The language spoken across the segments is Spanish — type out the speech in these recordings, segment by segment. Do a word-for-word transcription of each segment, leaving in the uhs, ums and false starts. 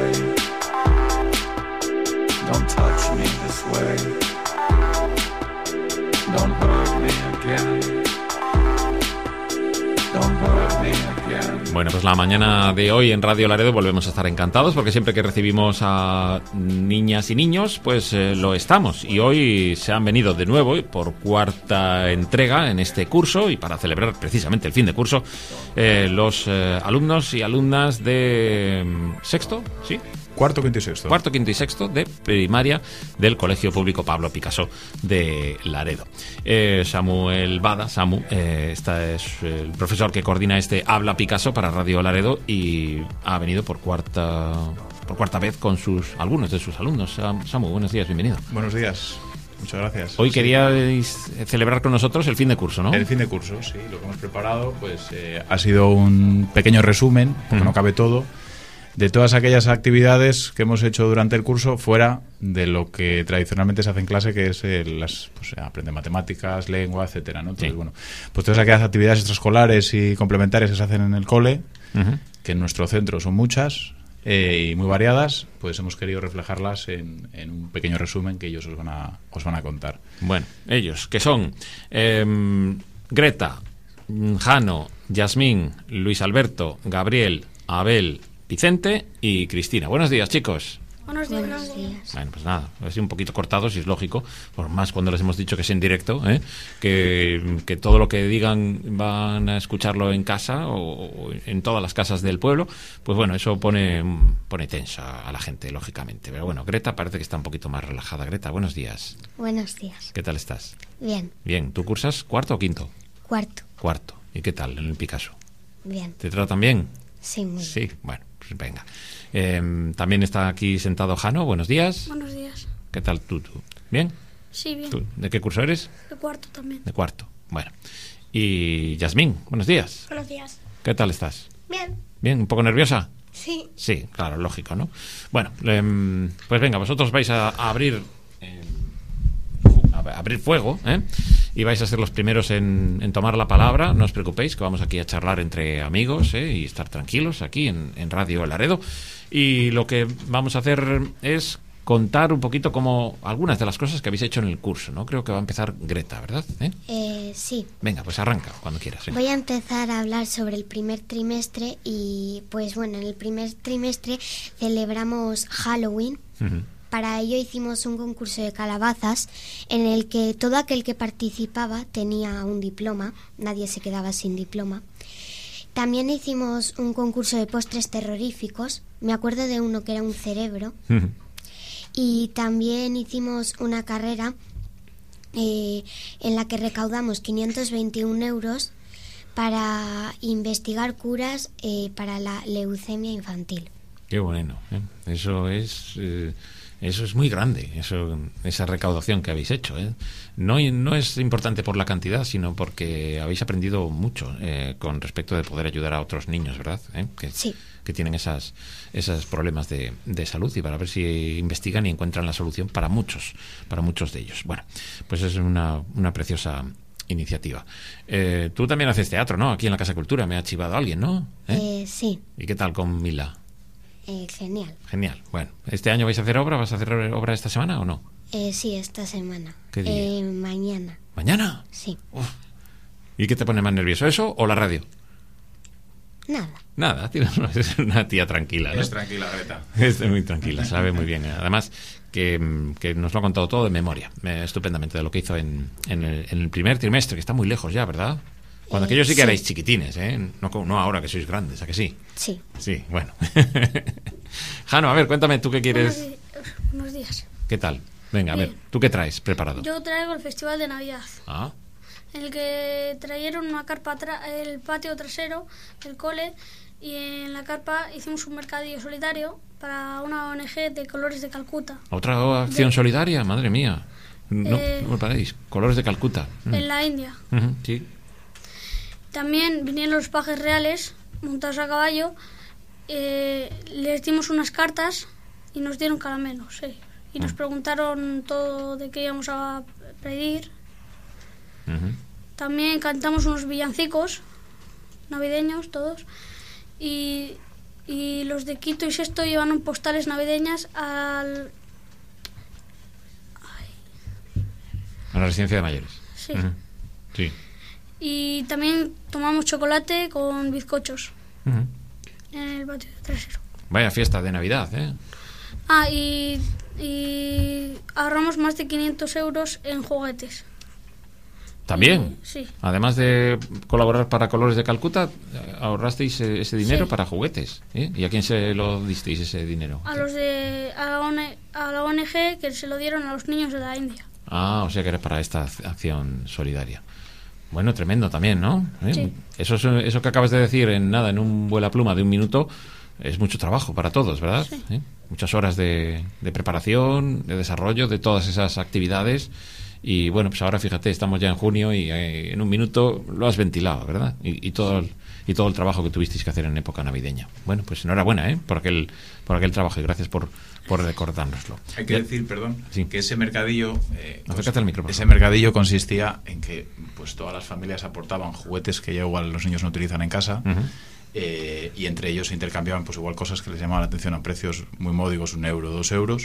way. Don't touch me this way. Don't hurt me again. Don't hurt me again. Bueno, pues la mañana de hoy en Radio Laredo volvemos a estar encantados porque siempre que recibimos a niñas y niños, pues eh, lo estamos. Y hoy se han venido de nuevo por cuarta entrega en este curso y para celebrar precisamente el fin de curso eh, los eh, alumnos y alumnas de mm, sexto, ¿sí? Cuarto, quinto y sexto. Cuarto, quinto y sexto de primaria del Colegio Público Pablo Picasso de Laredo. Eh, Samuel Bada, Samu, eh, esta es el profesor que coordina este Habla Picasso para Radio Laredo y ha venido por cuarta por cuarta vez con sus algunos de sus alumnos. Samu, buenos días, bienvenido. Buenos días. Muchas gracias. Hoy sí. queríais celebrar con nosotros el fin de curso, ¿no? El fin de curso, sí. Lo que hemos preparado pues eh, ha sido un pequeño resumen, porque uh-huh. no cabe todo, de todas aquellas actividades que hemos hecho durante el curso fuera de lo que tradicionalmente se hace en clase, que es el, las, pues, aprender matemáticas, lengua, etcétera, ¿no? Entonces, sí. bueno, pues todas aquellas actividades extraescolares y complementarias que se hacen en el cole, uh-huh. que en nuestro centro son muchas eh, y muy variadas, pues hemos querido reflejarlas en, en un pequeño resumen que ellos os van a, os van a contar. Bueno, ellos, que son eh, Greta, Jano, Yasmín, Luis Alberto, Gabriel, Abel, Vicente y Cristina. Buenos días, chicos. Buenos días. Buenos días. Bueno, pues nada, ha sido un poquito cortados y es lógico, por más cuando les hemos dicho que es en directo, ¿eh? que, que todo lo que digan van a escucharlo en casa o, o en todas las casas del pueblo, pues bueno, eso pone, pone tensa a la gente, lógicamente. Pero bueno, Greta parece que está un poquito más relajada. Greta, buenos días. Buenos días. ¿Qué tal estás? Bien. Bien, ¿tú cursas cuarto o quinto? Cuarto. Cuarto. ¿Y qué tal en el Picasso? Bien. ¿Te tratan bien? Sí, muy bien. Sí, bueno. Pues venga. Eh, también está aquí sentado Jano. Buenos días. Buenos días. ¿Qué tal tú? tú? ¿Bien? Sí, bien. ¿Tú? ¿De qué curso eres? De cuarto también. De cuarto. Bueno. Y Yasmín, buenos días. Buenos días. ¿Qué tal estás? Bien. ¿Bien? ¿Un poco nerviosa? Sí. Sí, claro, lógico, ¿no? Bueno, eh, pues venga, vosotros vais a, a abrir... Eh, a abrir fuego, ¿eh? Y vais a ser los primeros en, en tomar la palabra. No os preocupéis, que vamos aquí a charlar entre amigos, ¿eh? Y estar tranquilos aquí en, en Radio Laredo. Y lo que vamos a hacer es contar un poquito como algunas de las cosas que habéis hecho en el curso, ¿no? Creo que va a empezar Greta, ¿verdad? ¿Eh? Eh, sí. Venga, pues arranca cuando quieras. ¿eh? Voy a empezar a hablar sobre el primer trimestre y, pues bueno, en el primer trimestre celebramos Halloween. Uh-huh. Para ello hicimos un concurso de calabazas en el que todo aquel que participaba tenía un diploma, nadie se quedaba sin diploma. También hicimos un concurso de postres terroríficos, me acuerdo de uno que era un cerebro. Uh-huh. Y también hicimos una carrera eh, en la que recaudamos quinientos veintiún euros para investigar curas eh, para la leucemia infantil. Qué bueno, ¿eh? Eso es... Eh... Eso es muy grande, eso, esa recaudación que habéis hecho, ¿eh? No, no es importante por la cantidad, sino porque habéis aprendido mucho eh, con respecto de poder ayudar a otros niños, ¿verdad? ¿Eh? Que, sí. que tienen esas, esos problemas de, de salud y para ver si investigan y encuentran la solución para muchos, para muchos de ellos. Bueno, pues es una, una preciosa iniciativa. Eh, tú también haces teatro, ¿no? Aquí en la Casa Cultura me ha chivado alguien, ¿no? ¿Eh? Eh, sí. ¿Y qué tal con Mila? Eh, genial. Genial. Bueno, ¿este año vais a hacer obra? ¿Vas a hacer obra esta semana o no? Eh, sí, esta semana. ¿Qué día? Eh, mañana. ¿Mañana? Sí. Uf. ¿Y qué te pone más nervioso, eso o la radio? Nada. Nada, es una tía tranquila, ¿no? Es tranquila, Greta. Es muy tranquila, sabe muy bien. Además, que, que nos lo ha contado todo de memoria, eh, estupendamente, de lo que hizo en, en, el, en el primer trimestre, que está muy lejos ya, ¿verdad? Cuando aquellos sí que sí. erais chiquitines, ¿eh? No, no ahora que sois grandes, ¿a que sí? Sí. Sí, bueno. Jano, a ver, cuéntame, ¿tú qué quieres? Buenos, di- buenos días. ¿Qué tal? Venga, a Bien. ver, ¿tú qué traes preparado? Yo traigo el Festival de Navidad. Ah, En el que trajeron una carpa, tra- el patio trasero del cole, y en la carpa hicimos un mercadillo solidario para una O N G de Colores de Calcuta. ¿otra acción de... solidaria? Madre mía. No, eh... no me paréis. Colores de Calcuta. Mm. En la India. Uh-huh, sí. También vinieron los pajes reales montados a caballo, eh, les dimos unas cartas y nos dieron caramelos, sí. Y nos preguntaron todo de qué íbamos a pedir. Uh-huh. También cantamos unos villancicos navideños todos y y los de quinto y sexto llevan postales navideñas al... A la residencia de mayores. Sí. Uh-huh. Sí. Y también tomamos chocolate con bizcochos Uh-huh. en el patio trasero. Vaya fiesta de Navidad, ¿eh? Ah, y, y ahorramos más de quinientos euros en juguetes. También. Y, sí. Además de colaborar para Colores de Calcuta, ahorrasteis ese dinero Sí. para juguetes. ¿eh? ¿Y a quién se lo disteis ese dinero? A los de a la, O N, a la O N G que se lo dieron a los niños de la India. Ah, o sea que era para esta acción solidaria. Bueno, tremendo también, ¿no? ¿Eh? Sí. Eso, es- eso que acabas de decir en nada, en un vuela pluma de un minuto, es mucho trabajo para todos, ¿verdad? Sí. ¿Eh? Muchas horas de, de preparación, de desarrollo de todas esas actividades. Y bueno, pues ahora fíjate, estamos ya en junio y eh, en un minuto lo has ventilado, ¿verdad? Y, y todo el, y todo el trabajo que tuvisteis que hacer en época navideña. Bueno, pues enhorabuena, ¿eh? Por aquel, por aquel trabajo y gracias por, por recordárnoslo. Hay que Ya- decir, perdón, Sí. que ese mercadillo, eh, Acércate al micro, por ese favor. mercadillo consistía en que pues todas las familias aportaban juguetes que ya igual los niños no utilizan en casa. Ujú. eh, y entre ellos se intercambiaban pues igual cosas que les llamaban la atención a precios muy módicos, un euro, dos euros.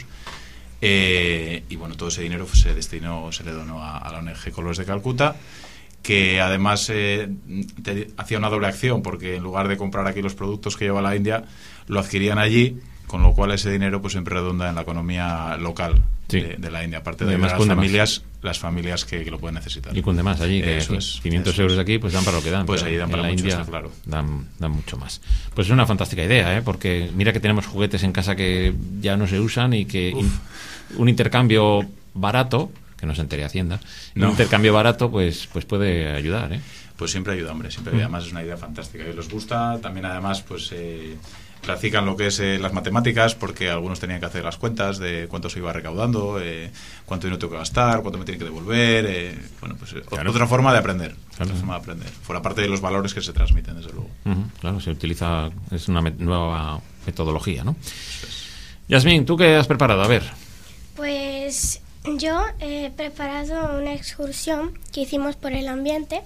Eh, y bueno, todo ese dinero pues, se destinó, se le donó a, a la O N G Colores de Calcuta, que además eh, te- hacía una doble acción, porque en lugar de comprar aquí los productos que lleva la India, lo adquirían allí, con lo cual ese dinero pues siempre redunda en la economía local Sí. de, de la India, aparte Y de además las cunde más. familias, las familias que, que lo pueden necesitar. Y cunde más allí, que Eso aquí, es, quinientos eso euros es. aquí, pues dan para lo que dan. Pues pero ahí dan en para la mucho, India está claro. dan, dan mucho más. Pues es una fantástica idea, ¿eh? Porque mira que tenemos juguetes en casa que ya no se usan y que Uf. in- un intercambio barato, que no se entere Hacienda, No. un intercambio barato pues pues puede ayudar, ¿eh? Pues siempre ayuda, hombre, siempre Mm. ayuda. Además es una idea fantástica y les gusta. También además pues eh, practican lo que es eh, las matemáticas, porque algunos tenían que hacer las cuentas de cuánto se iba recaudando, eh, cuánto dinero tengo que gastar, cuánto me tienen que devolver. eh, bueno, pues eh, Claro. otra forma de aprender. Claro. Otra forma de aprender. Fuera parte de los valores que se transmiten, desde luego. Ujú, claro, se utiliza, es una met- nueva metodología, ¿no? Yasmín, ¿tú qué has preparado? A ver. Pues yo he preparado una excursión que hicimos por el ambiente,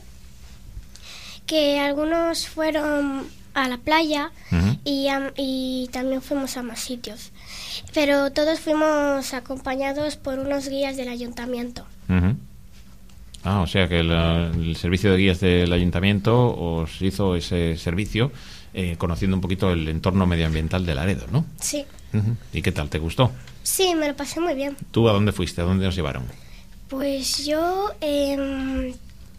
que algunos fueron a la playa Ujú. y, am- y también fuimos a más sitios, pero todos fuimos acompañados por unos guías del ayuntamiento. Ujú. Ah, o sea que la- el servicio de guías del ayuntamiento os hizo ese servicio eh, conociendo un poquito el entorno medioambiental de Laredo, ¿no? Sí, Ujú. ¿Y qué tal? ¿Te gustó? sí, me lo pasé muy bien. ¿Tú a dónde fuiste? ¿A dónde os llevaron? Pues yo em,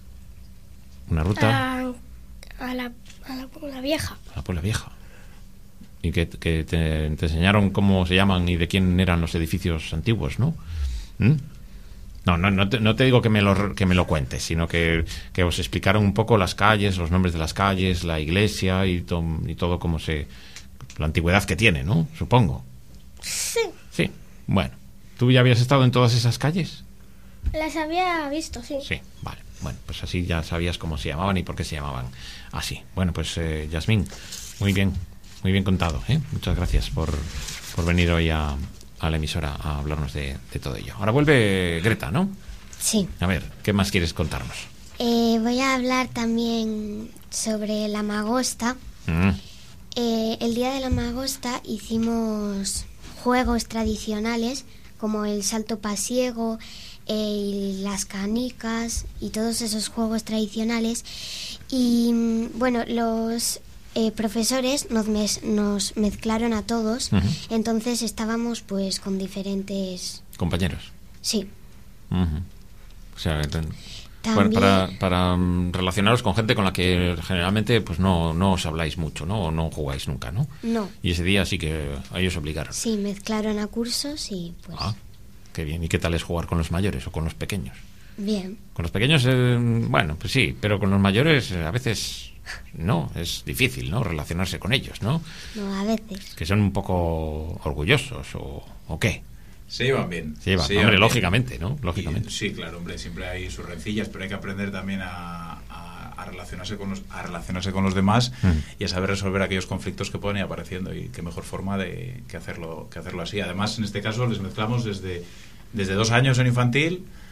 ¿Una ruta? a, a la, a la Puebla Vieja. A la Puebla Vieja. ¿Y que, que te, te enseñaron cómo se llaman y de quién eran los edificios antiguos, no? ¿Mm? No, no, no te, no te digo que me lo, que me lo cuentes, sino que, que os explicaron un poco las calles, los nombres de las calles, la iglesia y, to- y todo como se... la antigüedad que tiene, ¿no? Supongo. Sí, Sí. Bueno. ¿Tú ya habías estado en todas esas calles? las había visto, sí. Sí, vale. Bueno, pues así ya sabías cómo se llamaban y por qué se llamaban así. Bueno, pues eh, Yasmín, muy bien, muy bien contado, ¿eh? Muchas gracias por, por venir hoy a, a la emisora a hablarnos de, de todo ello. Ahora vuelve Greta, ¿no? Sí. A ver, ¿qué más quieres contarnos? Eh, voy a hablar también sobre la magosta. Mm, Eh, el día de la magosta hicimos juegos tradicionales como el salto pasiego, eh, y las canicas y todos esos juegos tradicionales. Y mm, bueno, los eh, profesores nos, mez- nos mezclaron a todos, Ujú. entonces estábamos pues con diferentes... compañeros. Sí, Ujú. O sea, ten- también... para, para, para, mm, relacionaros con gente con la que generalmente pues no, no os habláis mucho, ¿no? O no jugáis nunca, ¿no? No, Y ese día sí que a ellos obligaron. sí, mezclaron a cursos y pues Ah, qué bien. ¿Y qué tal es jugar con los mayores o con los pequeños? bien. Con los pequeños, eh, bueno, pues sí, pero con los mayores eh, a veces no, es difícil, ¿no? Relacionarse con ellos, ¿no? No, a veces. Que son un poco orgullosos o, o qué. Se llevan bien. Se llevan, se hombre, bien. lógicamente, ¿no? Lógicamente. Y, sí, claro, hombre, siempre hay sus rencillas, pero hay que aprender también a, a- a relacionarse con los, a relacionarse con los demás Mm. y a saber resolver aquellos conflictos que pueden ir apareciendo, y qué mejor forma de que hacerlo, que hacerlo así. Además, en este caso les mezclamos desde, desde dos años en infantil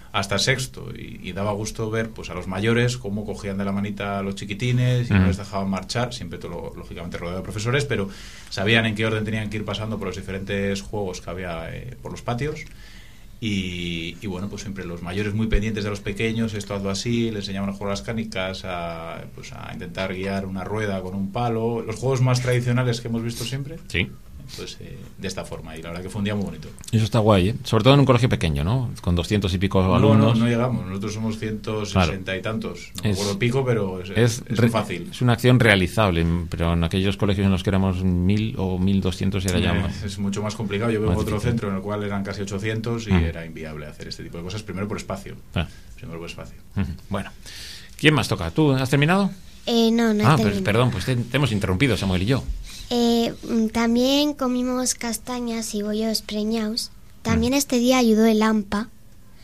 hasta sexto, y, y daba gusto ver pues a los mayores cómo cogían de la manita a los chiquitines y mm. no les dejaban marchar, siempre todo, lógicamente rodeado de profesores, pero sabían en qué orden tenían que ir pasando por los diferentes juegos que había eh, por los patios. Y, y bueno, pues siempre los mayores muy pendientes de los pequeños, esto hazlo así, les enseñaban a jugar a las canicas, a, pues a intentar guiar una rueda con un palo, los juegos más tradicionales que hemos visto siempre. Sí. Pues eh, de esta forma, y la verdad que fue un día muy bonito. Eso está guay, ¿eh? Sobre todo en un colegio pequeño, ¿no? Con doscientos y pico no, alumnos. No, no llegamos, nosotros somos ciento sesenta claro. y tantos, no me acuerdo pico, pero es, es, es re, fácil. Es una acción realizable, pero en aquellos colegios en los que éramos mil o mil doscientos era ya más... Es mucho más complicado. Yo veo otro difícil. Centro en el cual eran casi ochocientos y ah. era inviable hacer este tipo de cosas, primero por espacio. Ah. Primero por espacio. Uh-huh. Bueno, ¿quién más toca? ¿Tú has terminado? Eh, no, no he Ah, terminado. pues, perdón, pues te, te hemos interrumpido, Samuel y yo. Eh, también comimos castañas y bollos preñados. También mm. este día ayudó el A M P A.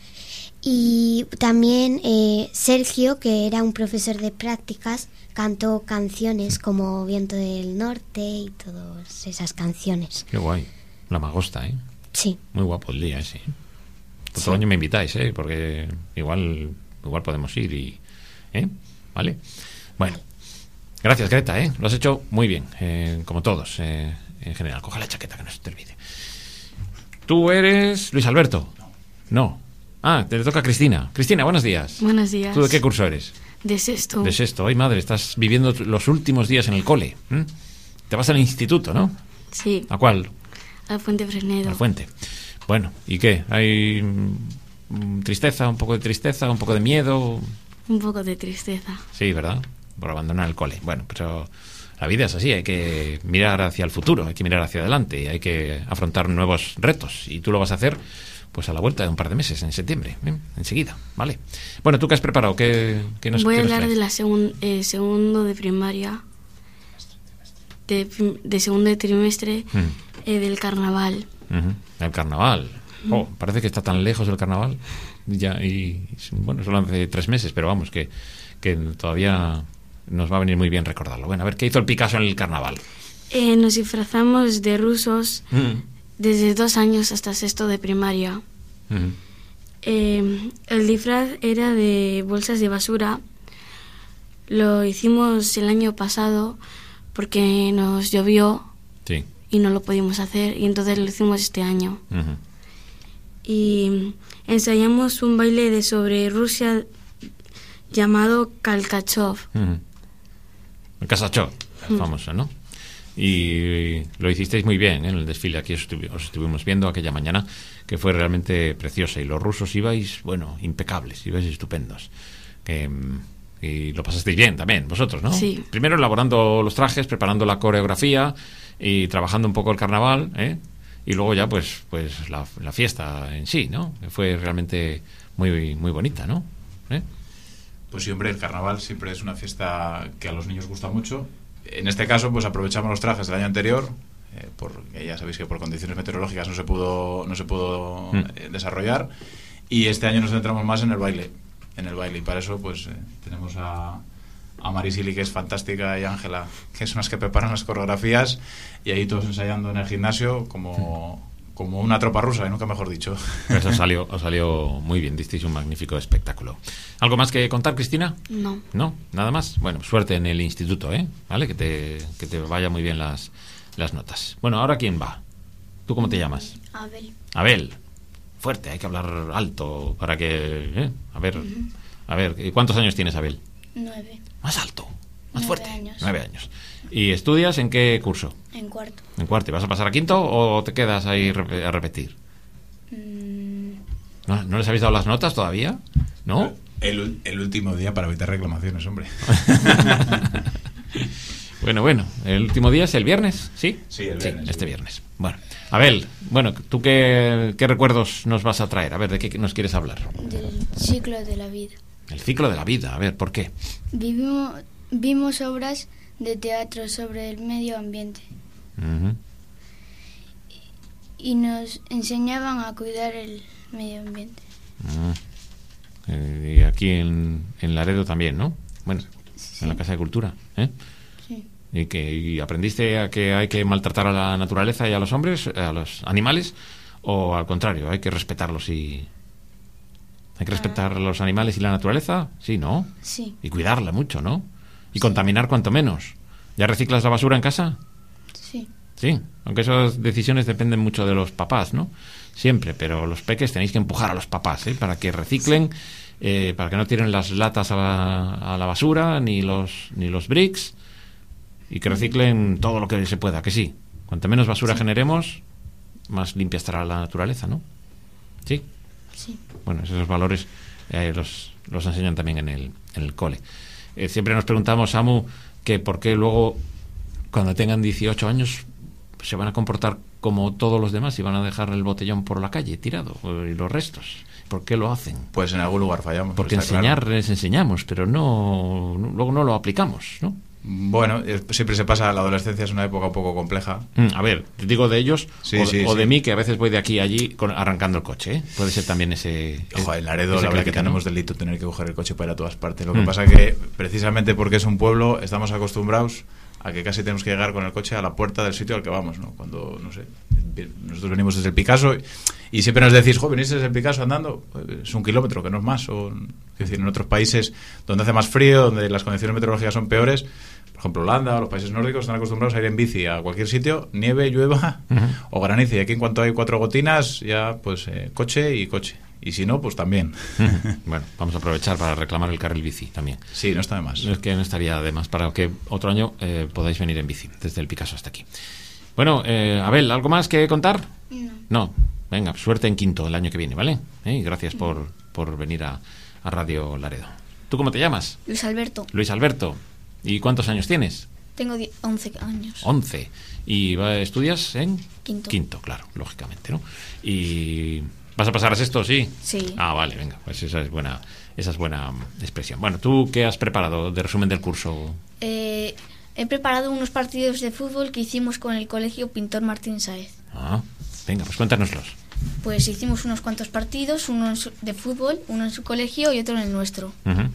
Y también eh, Sergio, que era un profesor de prácticas, cantó canciones como Viento del Norte y todas esas canciones. Qué guay. La magosta, ¿eh? Sí. Muy guapo el día ese. Otro sí. año me invitáis, ¿eh? Porque igual, igual podemos ir y... ¿eh? ¿Vale? Bueno. Gracias, Greta, ¿eh? Lo has hecho muy bien, eh, como todos, eh, en general. Coja la chaqueta, que no se te olvide. ¿Tú eres Luis Alberto? No. Ah, te toca a Cristina. Cristina, buenos días. Buenos días. ¿Tú de qué curso eres? De sexto. De sexto. Ay, madre, estás viviendo los últimos días en el cole. ¿Mm? Te vas al instituto, ¿no? Sí. ¿A cuál? A Fuente Fresnedo. A Fuente. Bueno, ¿y qué? ¿Hay mm, tristeza, un poco de tristeza, un poco de miedo? Un poco de tristeza. Sí, ¿verdad? Por abandonar el cole. Bueno, pero la vida es así, hay que mirar hacia el futuro, hay que mirar hacia adelante y hay que afrontar nuevos retos. Y tú lo vas a hacer pues a la vuelta de un par de meses, en septiembre, ¿eh? Enseguida, ¿vale? Bueno, ¿tú qué has preparado? ¿Qué, qué nos, Voy qué a nos hablar traes? de la segun, eh, segundo de primaria, de, de segundo de trimestre, mm. eh, del carnaval. Uh-huh. El carnaval. Oh, parece que está tan lejos el carnaval. Ya, y bueno, solo hace tres meses, pero vamos, que, que todavía... nos va a venir muy bien recordarlo. Bueno, a ver, ¿qué hizo el Picasso en el carnaval? Eh, nos disfrazamos de rusos mm. desde dos años hasta sexto de primaria. Mm. Eh, el disfraz era de bolsas de basura. Lo hicimos el año pasado porque nos llovió sí. y no lo pudimos hacer, y entonces lo hicimos este año. Uh-huh. Y ensayamos un baile de sobre Rusia llamado Kalkachov. Uh-huh. El Kasachov, mm. famoso, ¿no? Y lo hicisteis muy bien, ¿eh? En el desfile. Aquí os, estuvi- os estuvimos viendo aquella mañana, que fue realmente preciosa. Y los rusos ibais, bueno, impecables, ibais estupendos. Que, y lo pasasteis bien también, vosotros, ¿no? Sí. Primero elaborando los trajes, preparando la coreografía y trabajando un poco el carnaval, ¿eh? Y luego ya, pues, pues la, la fiesta en sí, ¿no? Fue realmente muy, muy bonita, ¿no? ¿Eh? Pues sí, hombre, el carnaval siempre es una fiesta que a los niños gusta mucho. En este caso, pues aprovechamos los trajes del año anterior, eh, porque ya sabéis que por condiciones meteorológicas no se pudo, no se pudo mm. eh, desarrollar, y este año nos centramos más en el baile, en el baile, y para eso pues eh, tenemos a, a Marisili, que es fantástica, y a Ángela, que son las que preparan las coreografías, y ahí todos ensayando en el gimnasio como... Mm. como una tropa rusa, y nunca mejor dicho. Pues os salió, os salió muy bien, disteis un magnífico espectáculo. ¿Algo más que contar, Cristina? No. ¿No? ¿Nada más? Bueno, suerte en el instituto, ¿eh? ¿Vale? Que te, que te vaya muy bien las, las notas. Bueno, ¿ahora quién va? ¿Tú cómo te llamas? Abel. Abel. Fuerte, hay que hablar alto para que... ¿eh? A ver, uh-huh. a ver, ¿cuántos años tienes, Abel? Nueve. Más alto, más Nueve fuerte. Años. Nueve años. ¿Y estudias en qué curso? En cuarto. En cuarto. ¿Y vas a pasar a quinto o te quedas ahí a repetir? Mm. ¿No, ¿No les habéis dado las notas todavía? ¿No? El, el último día para evitar reclamaciones, hombre. Bueno, bueno. ¿El último día es el viernes? ¿Sí? Sí, el viernes. Sí, este viernes. Bueno, Abel, bueno, ¿tú qué, qué recuerdos nos vas a traer? A ver, ¿de qué nos quieres hablar? Del ciclo de la vida. El ciclo de la vida. A ver, ¿por qué? Vivimos, vimos obras de teatro sobre el medio ambiente. Uh-huh. Y nos enseñaban a cuidar el medio ambiente. Uh-huh. Eh, y aquí en, en Laredo también, ¿no? Bueno, sí. En la Casa de Cultura, ¿eh? Sí. ¿Y, que, ¿Y aprendiste a que hay que maltratar a la naturaleza y a los hombres, a los animales? ¿O al contrario, hay que respetarlos y, Hay que respetar a los animales y la naturaleza, sí, ¿no? Sí. Y cuidarla mucho, ¿no? Y contaminar cuanto menos. ¿Ya reciclas la basura en casa? Sí. Sí, aunque esas decisiones dependen mucho de los papás, ¿no? Siempre, pero los peques tenéis que empujar a los papás, ¿eh? Para que reciclen, eh, para que no tiren las latas a la, a la basura, ni los, ni los bricks, y que reciclen todo lo que se pueda, que sí. Cuanto menos basura sí. generemos, más limpia estará la naturaleza, ¿no? Sí. Sí. Bueno, esos valores eh, los, los enseñan también en el, en el cole. Eh, siempre nos preguntamos, Samu, que por qué luego, cuando tengan dieciocho años, se van a comportar como todos los demás y van a dejar el botellón por la calle tirado y los restos. ¿Por qué lo hacen? Pues en algún lugar fallamos. Porque enseñar claro. les enseñamos, pero no, no luego no lo aplicamos, ¿no? Bueno, siempre se pasa, la adolescencia es una época un poco compleja. Mm, a ver, te digo de ellos sí, o, sí, o sí. de mí, que a veces voy de aquí a allí con, arrancando el coche, ¿eh? Puede ser también ese... Ojo, en Laredo ese la verdad que crítica, tenemos ¿no? delito tener que coger el coche para ir a todas partes. Lo Mm. que pasa que, precisamente porque es un pueblo, estamos acostumbrados a que casi tenemos que llegar con el coche a la puerta del sitio al que vamos, ¿no? Cuando, no sé, nosotros venimos desde el Picasso y, y siempre nos decís, jo, venís desde el Picasso andando, pues es un kilómetro, que no es más. O, es decir, en otros países donde hace más frío, donde las condiciones meteorológicas son peores, por ejemplo Holanda o los países nórdicos, están acostumbrados a ir en bici a cualquier sitio, nieve, llueva uh-huh. o granice. Y aquí en cuanto hay cuatro gotinas, ya pues eh, coche y coche. Y si no, pues también. Uh-huh. Bueno, vamos a aprovechar para reclamar el carril bici también. Sí, no está de más. Es que no estaría de más para que otro año eh, podáis venir en bici, desde el Picasso hasta aquí. Bueno, eh, Abel, ¿algo más que contar? No. No. Venga, suerte en quinto el año que viene, ¿vale? ¿Eh? Y gracias por, por venir a, a Radio Laredo. ¿Tú cómo te llamas? Luis Alberto. Luis Alberto. ¿Y cuántos años tienes? Tengo once años. once. ¿Y va, estudias en? Quinto. Quinto, claro, lógicamente, ¿no? ¿Y vas a pasar a sexto, sí? Sí. Ah, vale, venga, pues esa es buena, esa es buena expresión. Bueno, ¿tú qué has preparado de resumen del curso? Eh, he preparado unos partidos de fútbol que hicimos con el colegio Pintor Martín Sáez. Ah, venga, pues cuéntanoslos. Pues hicimos unos cuantos partidos, uno en su, de fútbol, uno en su colegio y otro en el nuestro. Uh-huh.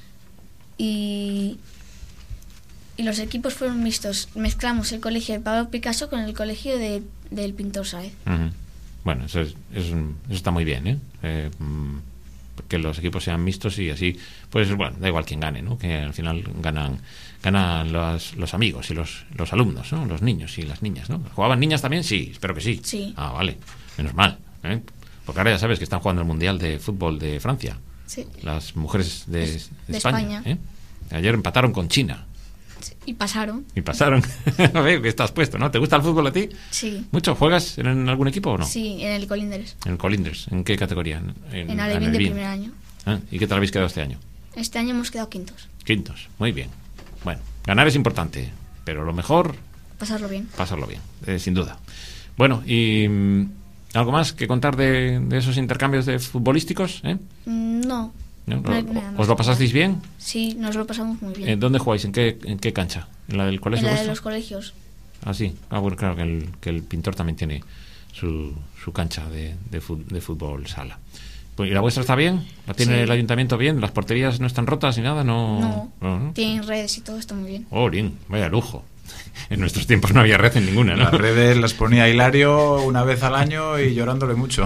Y... Y los equipos fueron mixtos. Mezclamos el colegio de Pablo Picasso con el colegio de, del Pintor Sáez. Uh-huh. Bueno, eso, es, eso, eso está muy bien, ¿eh? eh que los equipos sean mixtos y así, pues bueno, da igual quién gane, ¿no? Que al final ganan ganan los, los amigos y los, los alumnos, ¿no? Los niños y las niñas, ¿no? ¿Jugaban niñas también? Sí, espero que sí. Sí. Ah, vale, menos mal, ¿eh? Porque ahora ya sabes que están jugando el Mundial de Fútbol de Francia. Sí. Las mujeres de, de, de España. España. ¿eh? Ayer empataron con China. Y pasaron. Y pasaron. A ver, que estás puesto, ¿no? ¿Te gusta el fútbol a ti? Sí. ¿Mucho? ¿Juegas en algún equipo o no? Sí, en el Colindres. En el Colindres. ¿En qué categoría? En, en Alevín de primer año. ¿Ah? ¿Y qué tal habéis quedado este año? Este año hemos quedado quintos. Quintos, muy bien. Bueno, ganar es importante, pero lo mejor... Pasarlo bien. Pasarlo bien, eh, sin duda. Bueno, y... ¿algo más que contar de, de esos intercambios de futbolísticos? ¿Eh? No. ¿No? No hay nada más. ¿Os lo pasasteis bien? Sí, nos lo pasamos muy bien. ¿Eh, ¿Dónde jugáis? ¿En qué, en qué cancha? ¿En la del colegio En la vuestro? de los colegios. Ah, sí. Ah, bueno, claro, que el, que el pintor también tiene su, su cancha de, de, fut, de fútbol sala. Pues, ¿y la vuestra está bien? ¿La tiene Sí. el ayuntamiento bien? ¿Las porterías no están rotas ni nada? No. No, no, ¿no? tienen redes y todo está muy bien. Oh, bien, vaya lujo. En nuestros tiempos no había red en ninguna, ¿no? Las redes las ponía Hilario una vez al año y llorándole mucho.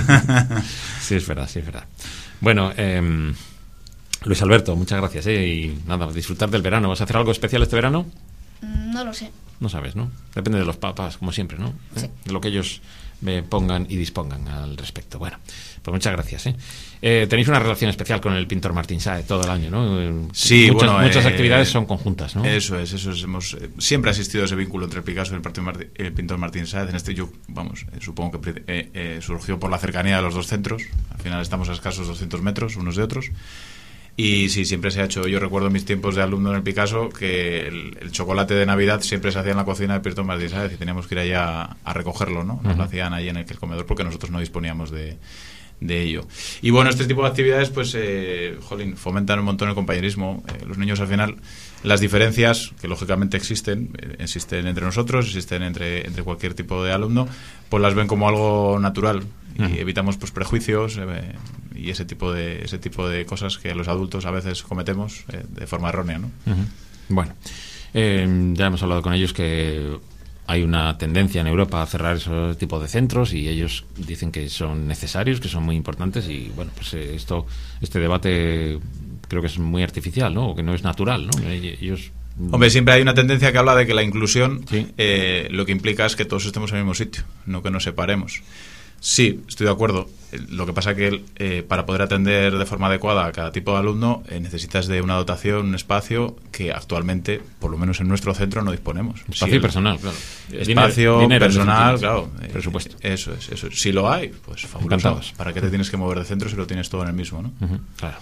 Sí, es verdad, sí, es verdad. Bueno, eh, Luis Alberto, muchas gracias, ¿eh? Y nada, disfrutar del verano. ¿Vas a hacer algo especial este verano? No lo sé. No sabes, ¿no? Depende de los papás, como siempre, ¿no? ¿Eh? Sí. De lo que ellos me pongan y dispongan al respecto. Bueno, pues muchas gracias, ¿eh? Eh, tenéis una relación especial con el pintor Martín Sáez todo el año, ¿no? Sí, muchas, bueno, muchas eh, actividades son conjuntas, ¿no? Eso es, eso es. Hemos eh, siempre ha existido ese vínculo entre el Picasso y el, Martín, el pintor Martín Sáez. En este yo, vamos, eh, supongo que eh, eh, surgió por la cercanía de los dos centros. Al final estamos a escasos doscientos metros unos de otros. Y sí, siempre se ha hecho. Yo recuerdo mis tiempos de alumno en el Picasso que el, el chocolate de Navidad siempre se hacía en la cocina del pintor Martín Sáez y teníamos que ir allá a, a recogerlo, ¿no? Nos Uh-huh. lo hacían ahí en el, el comedor porque nosotros no disponíamos de, de ello. Y bueno, este tipo de actividades, pues, eh, jolín, fomentan un montón el compañerismo. Eh, los niños, al final, las diferencias, que lógicamente existen, eh, existen entre nosotros, existen entre, entre cualquier tipo de alumno, pues las ven como algo natural. Y Uh-huh. evitamos pues prejuicios eh, y ese tipo de ese tipo de cosas que los adultos a veces cometemos eh, de forma errónea, ¿no? Uh-huh. Bueno, eh, ya hemos hablado con ellos que hay una tendencia en Europa a cerrar esos tipos de centros y ellos dicen que son necesarios, que son muy importantes y bueno, pues eh, esto, este debate creo que es muy artificial, ¿no? O que no es natural, ¿no? Ellos... Hombre, siempre hay una tendencia que habla de que la inclusión Sí. eh, lo que implica es que todos estemos en el mismo sitio, no que nos separemos. Sí, estoy de acuerdo. Lo que pasa es que eh, para poder atender de forma adecuada a cada tipo de alumno eh, necesitas de una dotación, un espacio que actualmente, por lo menos en nuestro centro, no disponemos. Espacio Sí, el- personal, claro. Espacio Dinero- dinero, personal, en ese claro. sentido. eh, Presupuesto. Eso es, eso es. Si lo hay, pues fabuloso. Encantados. ¿Para qué te tienes que mover de centro si lo tienes todo en el mismo, no? Ujú, claro.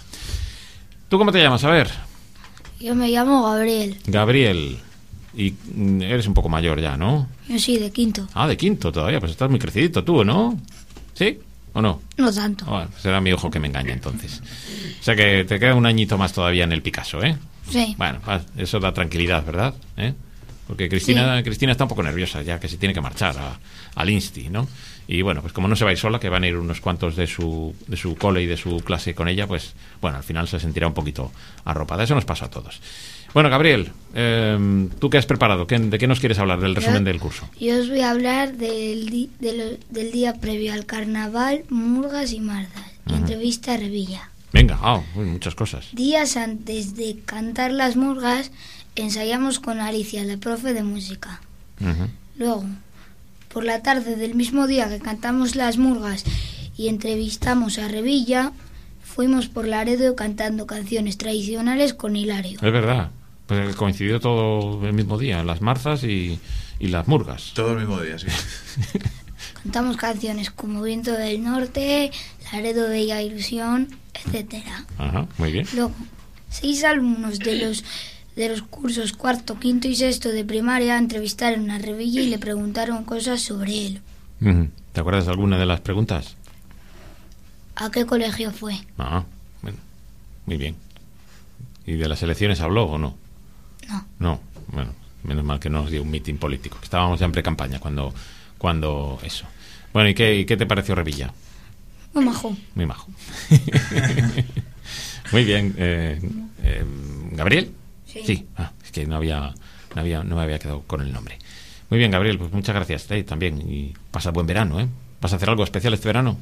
¿Tú cómo te llamas? A ver. Yo me llamo Gabriel. Gabriel. Y mm, eres un poco mayor ya, ¿no? Yo sí, de quinto. Ah, de quinto todavía. Pues estás muy crecidito tú, ¿no? ¿Sí? ¿O no? No tanto. Bueno, será mi ojo que me engaña entonces. O sea que te queda un añito más todavía en el Picasso, ¿eh? Sí. Bueno, va, eso da tranquilidad, ¿verdad? ¿Eh? Porque Cristina, Cristina está un poco nerviosa ya que se tiene que marchar a, al Insti, ¿no? Y bueno, pues como no se va a ir sola, que van a ir unos cuantos de su, de su cole y de su clase con ella, pues bueno, al final se sentirá un poquito arropada. Eso nos pasa a todos. Bueno, Gabriel, eh, ¿tú qué has preparado? ¿Qué, ¿De qué nos quieres hablar? Del resumen del curso. Yo os voy a hablar del, di- de lo- del día previo al carnaval, murgas y mardas. Y Ujú. entrevista a Revilla. Venga, ah, uy, muchas cosas. Días antes de cantar las murgas, ensayamos con Alicia, la profe de música. Ujú. Luego, por la tarde del mismo día que cantamos las murgas y entrevistamos a Revilla, fuimos por Laredo cantando canciones tradicionales con Hilario. Es verdad. Pues coincidió todo el mismo día, las marzas y, y las murgas. Todo el mismo día, sí. Cantamos canciones como Viento del Norte, Laredo Bella Ilusión, etcétera. Ajá, muy bien. Luego, seis alumnos de los de los cursos cuarto, quinto y sexto de primaria entrevistaron a Revilla y le preguntaron cosas sobre él. Ujú. ¿Te acuerdas de alguna de las preguntas? ¿A qué colegio fue? Ah, bueno, muy bien. ¿Y de las elecciones habló o no? No. No, bueno, menos mal que no nos dio un mitin político. Estábamos ya en pre-campaña cuando, cuando eso. Bueno, ¿y qué, y qué te pareció Revilla? Muy majo. Muy majo. Muy bien. Eh, eh, ¿Gabriel? Sí. Ah, es que no había, no había, no me había quedado con el nombre. Muy bien, Gabriel, pues muchas gracias eh, también. Y pasa buen verano, ¿eh? ¿Vas a hacer algo especial este verano?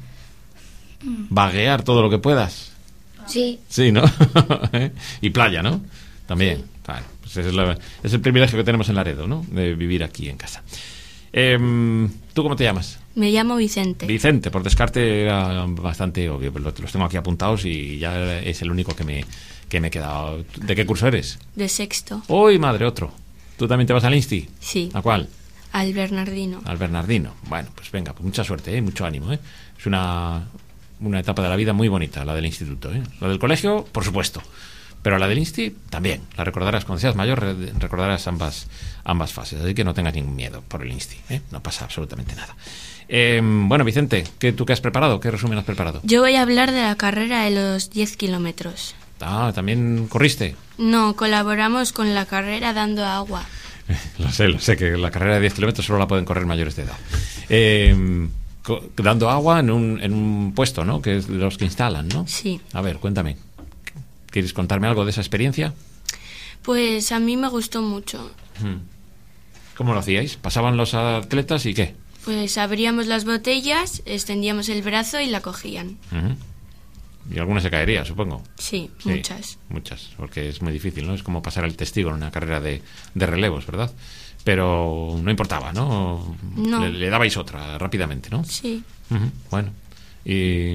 Vaguear todo lo que puedas. Sí. Sí, ¿no? ¿Eh? Y playa, ¿no? También. Vale, pues ese es, la- es el privilegio que tenemos en Laredo, ¿no? De vivir aquí en casa. Em, ¿Tú cómo te llamas? Me llamo Vicente. Vicente, por descarte era bastante obvio, pero los tengo aquí apuntados y ya es el único que me, que me he quedado. ¿De qué curso eres? De sexto. ¡Uy, madre, otro! ¿Tú también te vas al Insti? Sí. ¿A cuál? Al Bernardino. Al Bernardino. Bueno, pues venga, pues mucha suerte, ¿eh? Mucho ánimo, ¿eh? Es una, una etapa de la vida muy bonita, la del instituto, ¿eh? La del colegio, por supuesto. Pero la del Insti también. La recordarás cuando seas mayor, re- recordarás ambas, ambas fases. Así que no tengas ningún miedo por el Insti, ¿eh? No pasa absolutamente nada. Eh, bueno, Vicente, ¿qué, ¿tú qué has preparado? ¿Qué resumen has preparado? Yo voy a hablar de la carrera de los diez kilómetros. Ah, ¿también corriste? No, colaboramos con la carrera dando agua. Lo sé, lo sé, que la carrera de diez kilómetros solo la pueden correr mayores de edad. Eh, co- dando agua en un, en un puesto, ¿no? Que es de los que instalan, ¿no? Sí. A ver, cuéntame. ¿Quieres contarme algo de esa experiencia? Pues a mí me gustó mucho. ¿Cómo lo hacíais? ¿Pasaban los atletas y qué? Pues abríamos las botellas, extendíamos el brazo y la cogían. Ujú. Y alguna se caería, supongo. Sí, Sí, muchas. Muchas, porque es muy difícil, ¿no? Es como pasar el testigo en una carrera de, de relevos, ¿verdad? Pero no importaba, ¿no? No. Le, le dabais otra rápidamente, ¿no? Sí. Ujú, bueno. ¿Y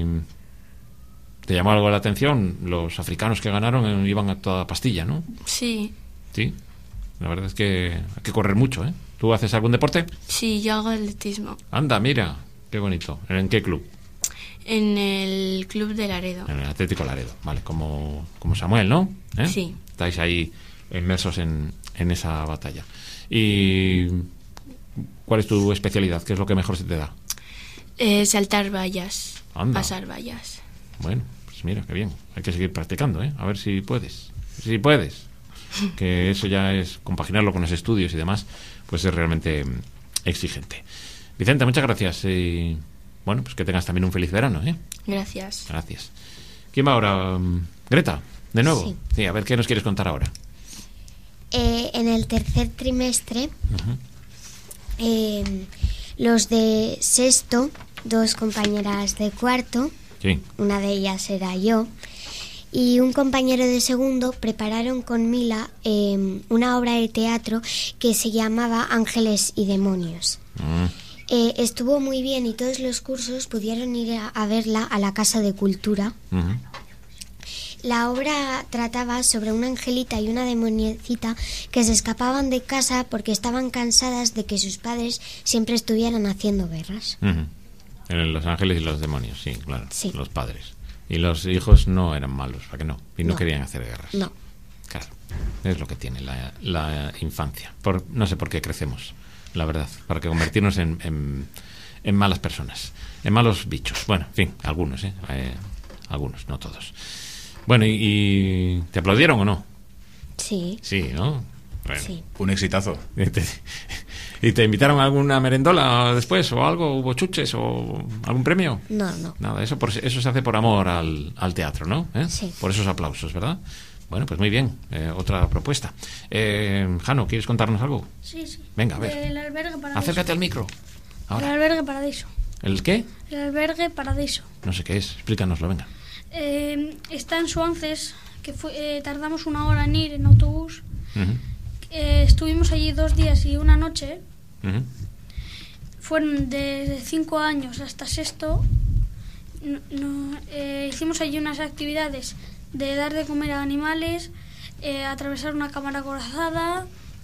te llamó algo la atención? Los africanos que ganaron eh, iban a toda pastilla, ¿no? Sí. Sí. La verdad es que hay que correr mucho, ¿eh? ¿Tú haces algún deporte? Sí, yo hago atletismo. Anda, mira, qué bonito. ¿En qué club? En el Club de Laredo. En el Atlético Laredo, vale, como, como Samuel, ¿no? ¿Eh? Sí. Estáis ahí inmersos en, en esa batalla. ¿Y cuál es tu especialidad? ¿Qué es lo que mejor se te da? Eh, saltar vallas. Anda. Pasar vallas. Bueno, pues mira, qué bien. Hay que seguir practicando, ¿eh? A ver si puedes. Si puedes. Que eso ya es compaginarlo con los estudios y demás, pues es realmente mm, exigente. Vicente, muchas gracias. Y bueno, pues que tengas también un feliz verano, ¿eh? Gracias. Gracias. ¿Quién va ahora? Mm, Greta, de nuevo. Sí. Sí, a ver, ¿qué nos quieres contar ahora? Eh, en el tercer trimestre eh, los de sexto, dos compañeras de cuarto, Sí. una de ellas era yo, y un compañero de segundo prepararon con Mila eh, una obra de teatro que se llamaba Ángeles y Demonios. Mm. Eh, estuvo muy bien y todos los cursos pudieron ir a, a verla a la Casa de Cultura. Ujú. La obra trataba sobre una angelita y una demoniecita que se escapaban de casa porque estaban cansadas de que sus padres siempre estuvieran haciendo guerras. Ujú. En Los Ángeles y los Demonios, sí, claro. Sí. Los padres. Y los hijos no eran malos, ¿para qué no? Y no, No. querían hacer guerras. No. Claro. Es lo que tiene la, la infancia. Por, no sé por qué crecemos, la verdad. Para que convertirnos en, en, en malas personas. En malos bichos. Bueno, en fin, algunos, ¿eh? eh algunos, no todos. Bueno, ¿y, y te aplaudieron o no? Sí. Sí, ¿no? Bueno. Sí. Un exitazo. ¿Y te, ¿Y te invitaron a alguna merendola después o algo? ¿Hubo chuches o algún premio? No, no. Nada, eso, por, eso se hace por amor al, al teatro, ¿no? ¿Eh? Sí. Por esos aplausos, ¿verdad? Bueno, pues muy bien. Eh, otra propuesta. Eh, Jano, ¿quieres contarnos algo? Sí, sí. Venga, a ver. El albergue paradiso. Acércate al micro. El Ahora. albergue paradiso. ¿El qué? El albergue paradiso. No sé qué es. Explícanoslo, venga. Eh, está en Suances, que fue, eh, tardamos una hora en ir en autobús. Ujú, Eh, estuvimos allí dos días y una noche. ujú. Fueron desde cinco años hasta sexto. No, no, eh, hicimos allí unas actividades de dar de comer a animales, eh, atravesar una cámara acorazada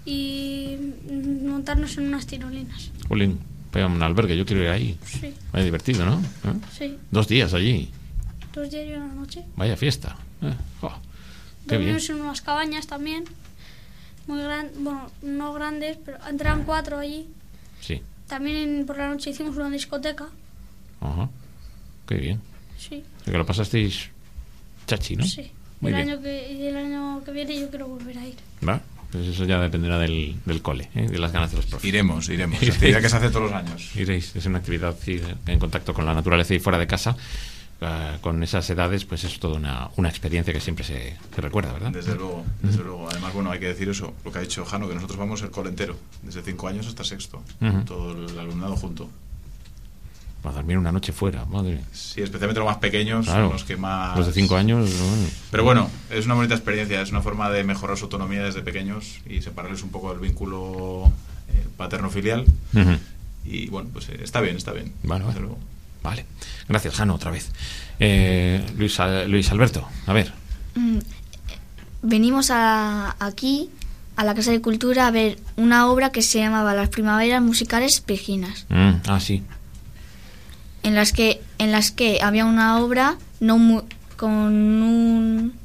y mm, montarnos en unas tirolinas. Jolín, pega un albergue, yo quiero ir ahí. Sí, Vaya divertido, ¿no? ¿Eh? sí. Dos días allí. Dos días y una noche. Vaya fiesta. Eh, jo, qué bien. Dormimos en unas cabañas también. Muy grandes, bueno, no grandes, pero entraban cuatro allí. Sí. También por la noche hicimos una discoteca. Ajá. Qué bien. Sí, O sea que lo pasasteis chachi, ¿no? sí. Muy el bien. año que, y el año que viene yo quiero volver a ir. Va, pues eso ya dependerá del, del cole, ¿eh? De las ganas de los profes. Iremos, iremos. Es actividad que se hace todos los años. Iréis, es una actividad sí, en contacto con la naturaleza y fuera de casa. Uh, con esas edades, pues es toda una, una experiencia que siempre se, se recuerda, ¿verdad? Desde luego, desde luego. Además, bueno, hay que decir eso, lo que ha dicho Jano, que nosotros vamos el cole entero, desde cinco años hasta sexto, Ujú. todo el alumnado junto. Para dormir una noche fuera, madre. Sí, especialmente los más pequeños, Claro. son los que más... Los de cinco años, bueno. Pero bueno, es una bonita experiencia, es una forma de mejorar su autonomía desde pequeños y separarles un poco del vínculo eh, paterno-filial. Ujú. Y bueno, pues eh, está bien, está bien. Vale, desde vale. luego. Vale. Gracias, Jano, otra vez. Eh, Luis, Al- Luis Alberto, a ver. Mm, venimos a, aquí, a la Casa de Cultura, a ver una obra que se llamaba Las Primaveras Musicales Pejinas, Mm, ah, sí. en las que en las que había una obra no mu- con un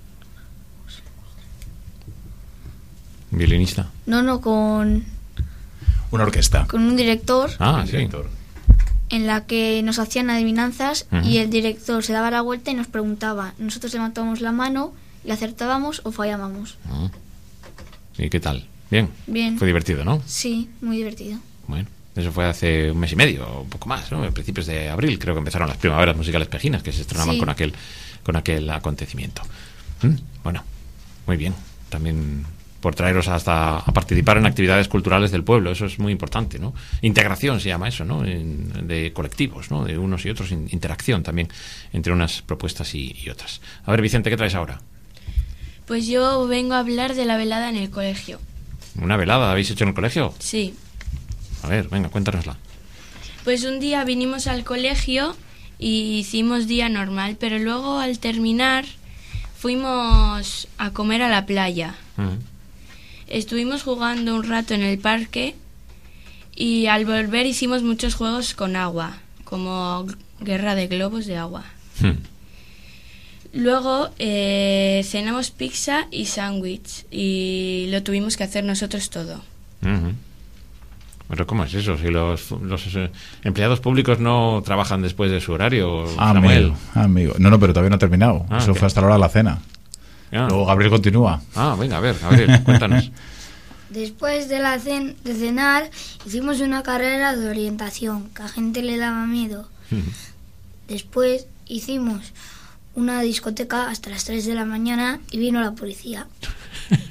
Violinista. no no con Una orquesta. con un director Ah, El sí. director. en la que nos hacían adivinanzas Ujú. y el director se daba la vuelta y nos preguntaba. Nosotros levantábamos la mano y acertábamos o fallábamos. Ah. ¿Y qué tal? Bien. Bien. Fue divertido, ¿no? Sí, muy divertido. Bueno, eso fue hace un mes y medio, o un poco más, ¿no? A principios de abril creo que empezaron las primaveras musicales pejinas que se estrenaban Sí. con aquel con aquel acontecimiento. ¿Mm? Bueno, muy bien. También por traeros hasta a participar en actividades culturales del pueblo, eso es muy importante, ¿no? Integración se llama eso, ¿no? En- de colectivos, ¿no? De unos y otros, in- interacción también entre unas propuestas y, y otras. A ver, Vicente, ¿qué traes ahora? Pues yo vengo a hablar de la velada en el colegio. ¿Una velada habéis hecho en el colegio? Sí. A ver, venga, cuéntanosla. Pues un día vinimos al colegio y hicimos día normal, pero luego al terminar fuimos a comer a la playa. Ujú. Estuvimos jugando un rato en el parque y al volver hicimos muchos juegos con agua, como guerra de globos de agua. Hmm. Luego eh, cenamos pizza y sándwich y lo tuvimos que hacer nosotros todo. Ujú. Pero ¿cómo es eso? Si los, los eh, empleados públicos no trabajan después de su horario, Samuel. Amigo, amigo. No, no, pero todavía no ha terminado. Ah, Eso ¿qué? fue hasta la hora de la cena. Ah. Luego Gabriel continúa. Ah, venga, a ver, Gabriel, cuéntanos. Después de, la cen- de cenar, hicimos una carrera de orientación, que a gente le daba miedo. Después hicimos una discoteca hasta las tres de la mañana y vino la policía.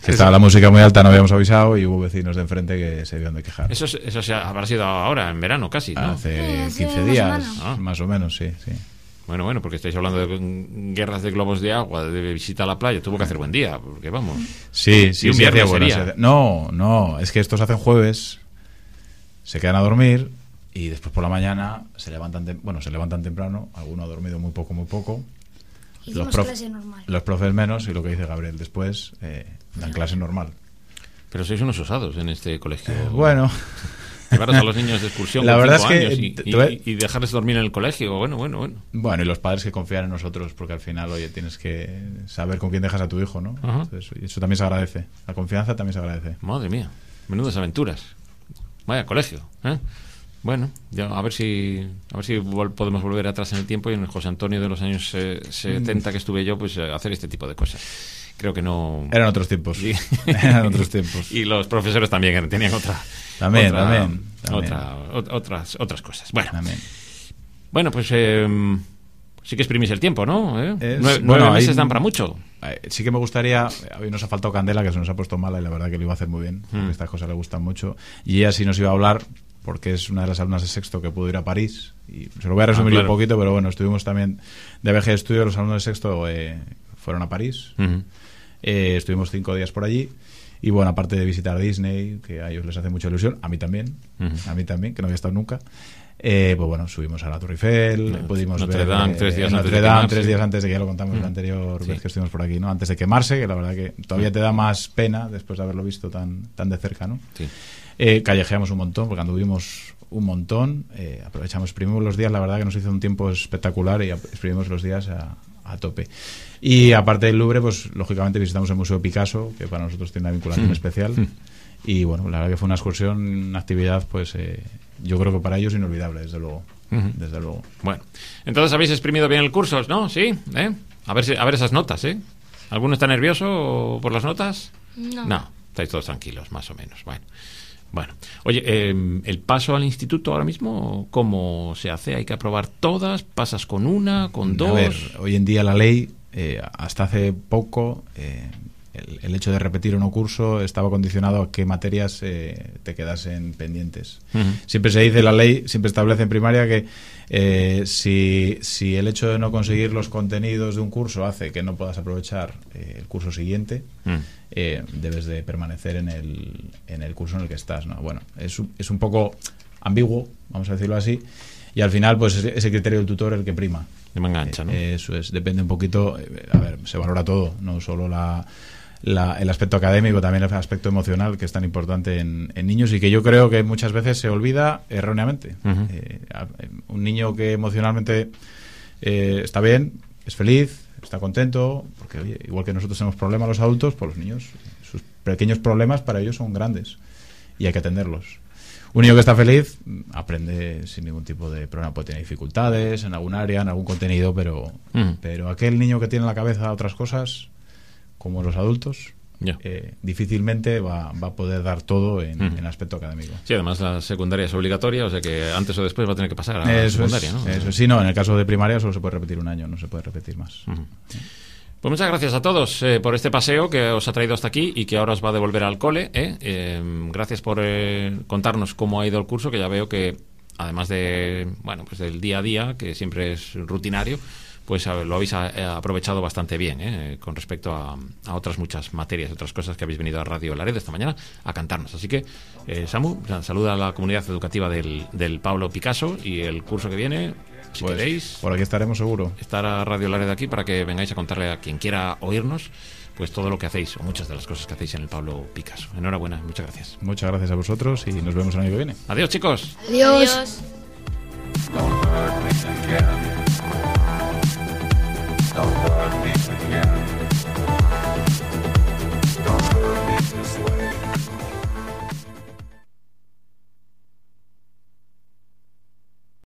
Que estaba la música muy alta, no habíamos avisado y hubo vecinos de enfrente que se vieron de quejar. Eso, es- eso se habrá sido ahora, en verano casi, ¿no? Hace hace quince una días, semana. Ah. más o menos, sí, sí. Bueno, bueno, porque estáis hablando de mm, guerras de globos de agua, de visita a la playa. Tuvo que hacer buen día, porque vamos. Sí, sí, Y un sí, viernes hacía buena sería. sed. No, no, es que estos hacen jueves, se quedan a dormir y después por la mañana se levantan, tem- bueno, se levantan temprano, alguno ha dormido muy poco, muy poco. Hicimos prof- clase normal. Los profes menos y lo que dice Gabriel después, eh, dan clase normal. Pero sois unos osados en este colegio. Bueno, Llevaros a los niños de excursión La con verdad cinco es que, años y, te- y- te voy- y dejarles dormir en el colegio. Bueno, bueno, bueno. bueno, y los padres que confían en nosotros, porque al final, oye, tienes que saber con quién dejas a tu hijo, ¿no? Ajá. Entonces, y eso también se agradece. La confianza también se agradece. Madre mía, menudas aventuras. Vaya colegio, ¿eh? Bueno, ya a ver si a ver si vol- podemos volver atrás en el tiempo y en el José Antonio de los años eh, setenta que estuve yo, pues eh, hacer este tipo de cosas. Creo que no... Eran otros tiempos. Sí. Eran otros tiempos. Y los profesores también que tenían otra... También, otra, también, también. otra- ot- otras, otras cosas. Bueno, Amén. bueno pues eh, sí que exprimís el tiempo, ¿no? ¿Eh? Es- Nueve, bueno, nueve hay- meses dan para mucho. Eh, Sí que me gustaría, hoy nos ha faltado Candela, que se nos ha puesto mala y la verdad que lo iba a hacer muy bien, porque Mm. estas cosas le gustan mucho. Y ella sí nos iba a hablar, porque es una de las alumnas de sexto que pudo ir a París. Y se lo voy a resumir Ah, claro. un poquito, pero bueno, estuvimos también de viaje de estudio, los alumnos de sexto eh, fueron a París. Ujú. Eh, estuvimos cinco días por allí. Y bueno, aparte de visitar Disney, que a ellos les hace mucha ilusión, a mí también, Ujú. a mí también, que no había estado nunca. Eh, pues bueno, subimos a la Torre Eiffel, Notre- pudimos Notre ver Dame eh, tres días Notre antes de Dame quemarse. tres días antes de que ya lo contamos Mm. la anterior Sí. vez que estuvimos por aquí, ¿no? Antes de quemarse, que la verdad que todavía te da más pena después de haberlo visto tan, tan de cerca, ¿no? Sí. Eh, callejeamos un montón, porque anduvimos un montón, eh, aprovechamos, exprimimos los días, la verdad que nos hizo un tiempo espectacular y ap- exprimimos los días a, a tope. Y aparte del Louvre, pues lógicamente visitamos el Museo Picasso, que para nosotros tiene una vinculación Mm. especial. Mm. Y bueno, la verdad que fue una excursión, una actividad, pues eh, yo creo que para ellos inolvidable, desde luego. Ujú. Desde luego. Bueno, entonces habéis exprimido bien el curso, ¿no? ¿Sí? ¿Eh? A ver si, a ver esas notas, ¿eh? ¿Alguno está nervioso por las notas? No. No, estáis todos tranquilos, más o menos. Bueno, bueno. Oye, eh, ¿el paso al instituto ahora mismo cómo se hace? ¿Hay que aprobar todas? ¿Pasas con una, con dos? A ver, hoy en día la ley, eh, hasta hace poco, eh, el, el hecho de repetir o no curso estaba condicionado a qué materias eh, te quedasen pendientes. Ujú. Siempre se dice, la ley siempre establece en primaria que eh, si, si el hecho de no conseguir los contenidos de un curso hace que no puedas aprovechar eh, el curso siguiente, Mm. eh, debes de permanecer en el, en el curso en el que estás, ¿no? Bueno, es, un- es un poco ambiguo, vamos a decirlo así, y al final pues es ese criterio del tutor el que prima. No me engancha, ¿no? Eh, Eso es, depende un poquito, eh, a ver, se valora todo, no solo la, la- el aspecto académico, también el aspecto emocional, que es tan importante en, en niños y que yo creo que muchas veces se olvida erróneamente. Ujú. Eh, a- un niño que emocionalmente eh, está bien, es feliz, está contento, porque oye, igual que nosotros tenemos problemas los adultos, pues los niños, sus pequeños problemas para ellos son grandes y hay que atenderlos. Un niño que está feliz mm, aprende sin ningún tipo de problema, puede tener dificultades en algún área, en algún contenido, pero, Ujú. pero aquel niño que tiene en la cabeza otras cosas, como los adultos, Ya. eh, difícilmente va, va a poder dar todo en, Ujú. en aspecto académico. Sí, además la secundaria es obligatoria, o sea que antes o después va a tener que pasar a la Eso secundaria, es, ¿no? eso es. Sí, no, en el caso de primaria solo se puede repetir un año, no se puede repetir más. Ujú. Pues muchas gracias a todos eh, por este paseo que os ha traído hasta aquí y que ahora os va a devolver al cole. ¿eh? Eh, gracias por eh, contarnos cómo ha ido el curso, que ya veo que además de bueno pues del día a día, que siempre es rutinario, pues a- lo habéis a- eh, aprovechado bastante bien ¿eh? con respecto a, a otras muchas materias, otras cosas que habéis venido a Radio Laredo esta mañana a cantarnos. Así que, eh, Samu, saluda a la comunidad educativa del, del Pablo Picasso y el curso que viene, si Pues, queréis, por aquí estaremos seguro. estar a Radio Laredo aquí para que vengáis a contarle a quien quiera oírnos pues todo lo que hacéis o muchas de las cosas que hacéis en el Pablo Picasso. Enhorabuena, muchas gracias. Muchas gracias a vosotros y nos vemos el año que viene. Adiós, chicos. Adiós. Don't